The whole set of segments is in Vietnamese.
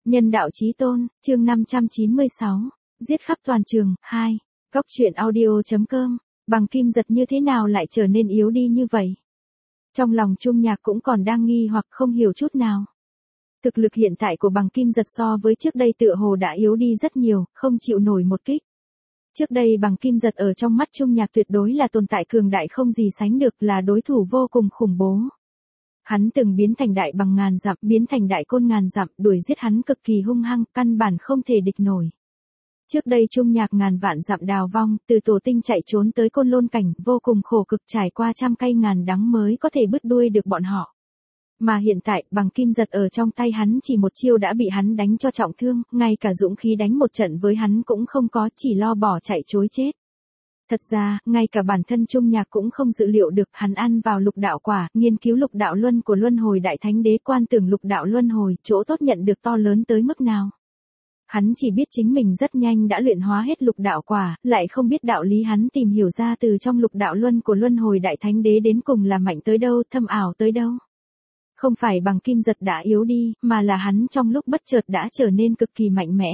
Nhân đạo chí tôn, chương 596, giết khắp toàn trường, 2. Góc truyện audio.com, Bằng Kim Giật như thế nào lại trở nên yếu đi như vậy? Trong lòng Trung Nhạc cũng còn đang nghi hoặc không hiểu chút nào. Thực lực hiện tại của Bằng Kim Giật so với trước đây tựa hồ đã yếu đi rất nhiều, không chịu nổi một kích. Trước đây Bằng Kim Giật ở trong mắt Trung Nhạc tuyệt đối là tồn tại cường đại không gì sánh được, là đối thủ vô cùng khủng bố. Hắn từng biến thành đại bằng ngàn dặm, biến thành đại côn ngàn dặm, đuổi giết hắn cực kỳ hung hăng, căn bản không thể địch nổi. Trước đây Trung Nhạc ngàn vạn dặm đào vong, từ Tổ Tinh chạy trốn tới Côn Lôn cảnh, vô cùng khổ cực trải qua trăm cay ngàn đắng mới có thể bứt đuôi được bọn họ. Mà hiện tại, Bằng Kim Giật ở trong tay hắn chỉ một chiêu đã bị hắn đánh cho trọng thương, ngay cả dũng khí đánh một trận với hắn cũng không có, chỉ lo bỏ chạy chối chết. Thật ra, ngay cả bản thân Trung Nhạc cũng không dự liệu được hắn ăn vào lục đạo quả, nghiên cứu lục đạo luân của luân hồi đại thánh đế, quan tưởng lục đạo luân hồi, chỗ tốt nhận được to lớn tới mức nào. Hắn chỉ biết chính mình rất nhanh đã luyện hóa hết lục đạo quả, lại không biết đạo lý hắn tìm hiểu ra từ trong lục đạo luân của luân hồi đại thánh đế đến cùng là mạnh tới đâu, thâm ảo tới đâu. Không phải Bằng Kim Giật đã yếu đi, mà là hắn trong lúc bất chợt đã trở nên cực kỳ mạnh mẽ.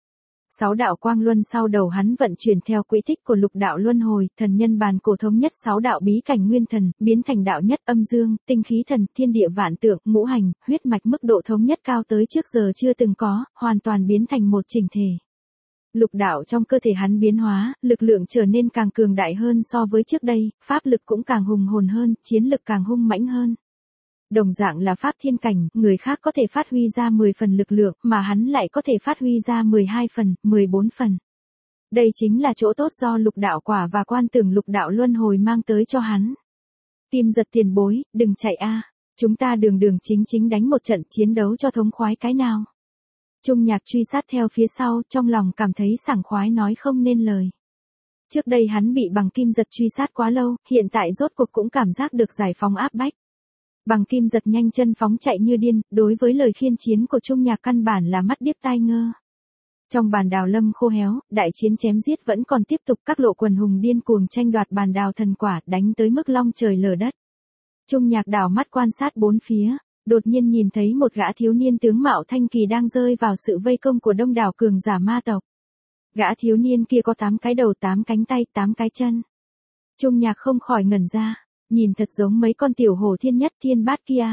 6 đạo quang luân sau đầu hắn vận chuyển theo quỹ tích của lục đạo luân hồi, thần nhân bàn cổ thống nhất 6 đạo bí cảnh nguyên thần, biến thành đạo nhất âm dương, tinh khí thần, thiên địa vạn tượng, ngũ hành, huyết mạch mức độ thống nhất cao tới trước giờ chưa từng có, hoàn toàn biến thành một chỉnh thể. Lục đạo trong cơ thể hắn biến hóa, lực lượng trở nên càng cường đại hơn so với trước đây, pháp lực cũng càng hùng hồn hơn, chiến lực càng hung mãnh hơn. Đồng dạng là pháp thiên cảnh, người khác có thể phát huy ra 10 phần lực lượng, mà hắn lại có thể phát huy ra 12 phần, 14 phần. Đây chính là chỗ tốt do lục đạo quả và quan tưởng lục đạo luân hồi mang tới cho hắn. Kim Giật tiền bối, đừng chạy a, chúng ta đường đường chính chính đánh một trận chiến đấu cho thống khoái cái nào. Trung Nhạc truy sát theo phía sau, trong lòng cảm thấy sảng khoái nói không nên lời. Trước đây hắn bị Bằng Kim Giật truy sát quá lâu, hiện tại rốt cuộc cũng cảm giác được giải phóng áp bách. Bằng Kim Giật nhanh chân phóng chạy như điên, đối với lời khiên chiến của Trung Nhạc căn bản là mắt điếc tai ngơ. Trong bàn đào lâm khô héo, đại chiến chém giết vẫn còn tiếp tục, các lộ quần hùng điên cuồng tranh đoạt bàn đào thần quả, đánh tới mức long trời lở đất. Trung Nhạc đảo mắt quan sát bốn phía, đột nhiên nhìn thấy một gã thiếu niên tướng mạo thanh kỳ đang rơi vào sự vây công của đông đảo cường giả ma tộc. Gã thiếu niên kia có 8 cái đầu, 8 cánh tay, 8 cái chân. Trung Nhạc không khỏi ngẩn ra. Nhìn thật giống mấy con tiểu hổ thiên nhất thiên bát kia.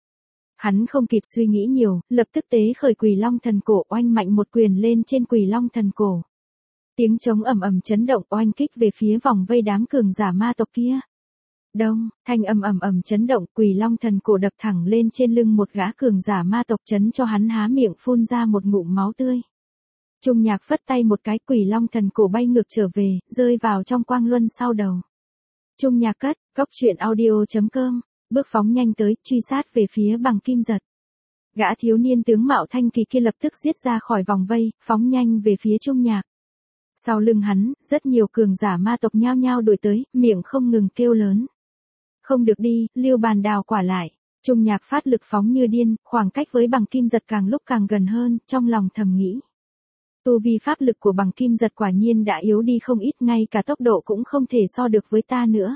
Hắn không kịp suy nghĩ nhiều, lập tức tế khởi Quỳ Long thần cổ, oanh mạnh một quyền lên trên Quỳ Long thần cổ. Tiếng trống ầm ầm chấn động, oanh kích về phía vòng vây đám cường giả ma tộc kia. Đông, thanh âm ầm ầm chấn động, Quỳ Long thần cổ đập thẳng lên trên lưng một gã cường giả ma tộc, chấn cho hắn há miệng phun ra một ngụm máu tươi. Trung Nhạc phất tay một cái, Quỳ Long thần cổ bay ngược trở về, rơi vào trong quang luân sau đầu. Trung Nhạc cất, góc truyện audio.com, bước phóng nhanh tới, truy sát về phía Bằng Kim Giật. Gã thiếu niên tướng mạo thanh kỳ kia lập tức giết ra khỏi vòng vây, phóng nhanh về phía Trung Nhạc. Sau lưng hắn, rất nhiều cường giả ma tộc nhao nhao đuổi tới, miệng không ngừng kêu lớn. Không được đi, lưu bàn đào quả lại. Trung Nhạc phát lực phóng như điên, khoảng cách với Bằng Kim Giật càng lúc càng gần hơn, trong lòng thầm nghĩ. Tu vi pháp lực của Bằng Kim Giật quả nhiên đã yếu đi không ít, ngay cả tốc độ cũng không thể so được với ta nữa.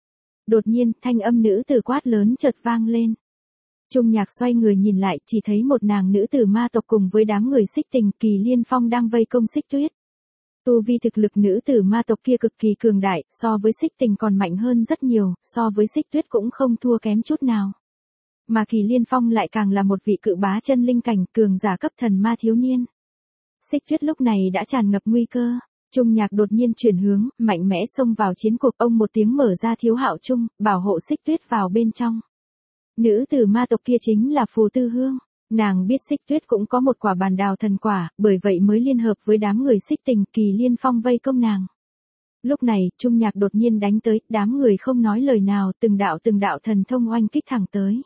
Đột nhiên, thanh âm nữ tử quát lớn chợt vang lên. Trung Nhạc xoay người nhìn lại, chỉ thấy một nàng nữ tử ma tộc cùng với đám người Xích Tình, Kỳ Liên Phong đang vây công Xích Tuyết. Tu vi thực lực nữ tử ma tộc kia cực kỳ cường đại, so với Xích Tình còn mạnh hơn rất nhiều, so với Xích Tuyết cũng không thua kém chút nào. Mà Kỳ Liên Phong lại càng là một vị cự bá chân linh cảnh, cường giả cấp thần ma thiếu niên. Xích Tuyết lúc này đã tràn ngập nguy cơ. Trung Nhạc đột nhiên chuyển hướng, mạnh mẽ xông vào chiến cuộc, ông một tiếng mở ra Thiếu Hạo Trung, bảo hộ Xích Tuyết vào bên trong. Nữ tử ma tộc kia chính là Phù Tư Hương. Nàng biết Xích Tuyết cũng có một quả bàn đào thần quả, bởi vậy mới liên hợp với đám người Xích Tình, Kỳ Liên Phong vây công nàng. Lúc này, Trung Nhạc đột nhiên đánh tới, đám người không nói lời nào, từng đạo thần thông oanh kích thẳng tới.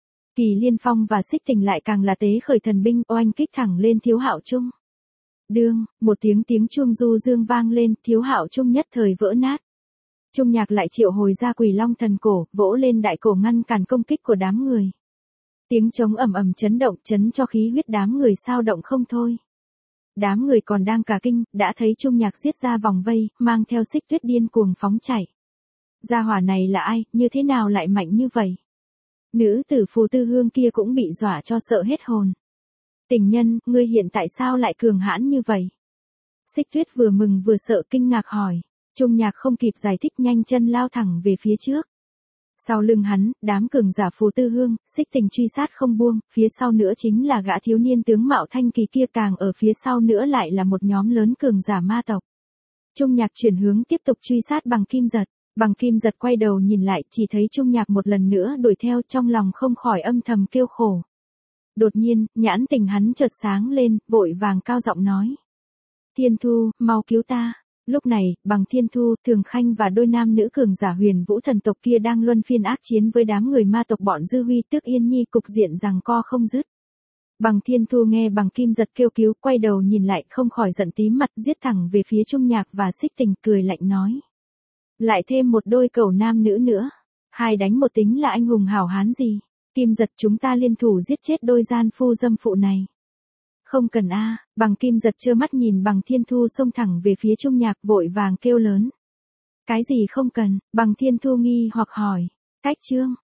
Kỳ Liên Phong và Xích Tình lại càng là tế khởi thần binh, oanh kích thẳng lên Thiếu Hạo Trung. Đương, một tiếng chuông du dương vang lên, Thiếu Hạo Trung nhất thời vỡ nát. Trung Nhạc lại triệu hồi ra Quỳ Long thần cổ, vỗ lên đại cổ ngăn cản công kích của đám người. Tiếng trống ầm ầm chấn động, chấn cho khí huyết đám người sao động không thôi. Đám người còn đang cả kinh, đã thấy Trung Nhạc giết ra vòng vây, mang theo Xích Tuyết điên cuồng phóng chạy. Gia hỏa này là ai, như thế nào lại mạnh như vậy? Nữ tử Phù Tư Hương kia cũng bị dọa cho sợ hết hồn. Tình nhân, ngươi hiện tại sao lại cường hãn như vậy? Xích Tuyết vừa mừng vừa sợ kinh ngạc hỏi. Trung Nhạc không kịp giải thích nhanh chân lao thẳng về phía trước. Sau lưng hắn, đám cường giả Phù Tư Hương, Xích Tình truy sát không buông, phía sau nữa chính là gã thiếu niên tướng mạo thanh kỳ kia, càng ở phía sau nữa lại là một nhóm lớn cường giả ma tộc. Trung Nhạc chuyển hướng tiếp tục truy sát Bằng Kim Giật. Bằng Kim Giật quay đầu nhìn lại, chỉ thấy Trung Nhạc một lần nữa đuổi theo, trong lòng không khỏi âm thầm kêu khổ. Đột nhiên, nhãn tình hắn chợt sáng lên, vội vàng cao giọng nói. Thiên Thu, mau cứu ta. Lúc này, Bằng Thiên Thu, Thường Khanh và đôi nam nữ cường giả Huyền Vũ thần tộc kia đang luân phiên ác chiến với đám người ma tộc bọn Dư Huy Tước Yên Nhi, cục diện giằng co không dứt. Bằng Thiên Thu nghe Bằng Kim Giật kêu cứu, quay đầu nhìn lại, không khỏi giận tím mặt, giết thẳng về phía Trung Nhạc và Xích Tình, cười lạnh nói. Lại thêm một đôi cẩu nam nữ nữa. 2 đánh 1 tính là anh hùng hảo hán gì? Kim Giật, chúng ta liên thủ giết chết đôi gian phu dâm phụ này. Không cần a. Bằng Kim Giật trơ mắt nhìn Bằng Thiên Thu xông thẳng về phía Trung Nhạc, vội vàng kêu lớn. Cái gì không cần? Bằng Thiên Thu nghi hoặc hỏi. Cách chương.